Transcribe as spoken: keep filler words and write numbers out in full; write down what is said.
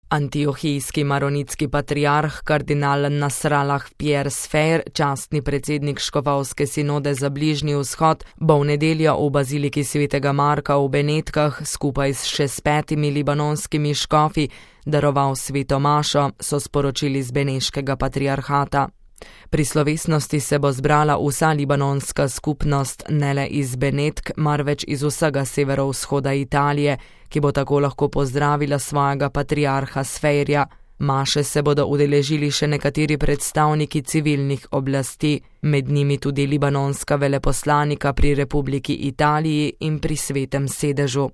Antiohijski maronitski patriarh kardinal Nasrallah Pierre Sfeir, častni predsednik škofovske sinode za Bližnji vzhod, bo v nedeljo v baziliki svetega Marka v Benetkah skupaj s še s petimi libanonskimi škofi daroval sveto mašo, so sporočili z beneškega patriarhata. Pri slovesnosti se bo zbrala vsa libanonska skupnost, ne le iz Benetk, marveč iz vsega severovzhoda Italije, ki bo tako lahko pozdravila svojega patriarha Sfeirja. Maše se bodo udeležili še nekateri predstavniki civilnih oblasti, med njimi tudi libanonska veleposlanika pri Republiki Italiji in pri Svetem sedežu.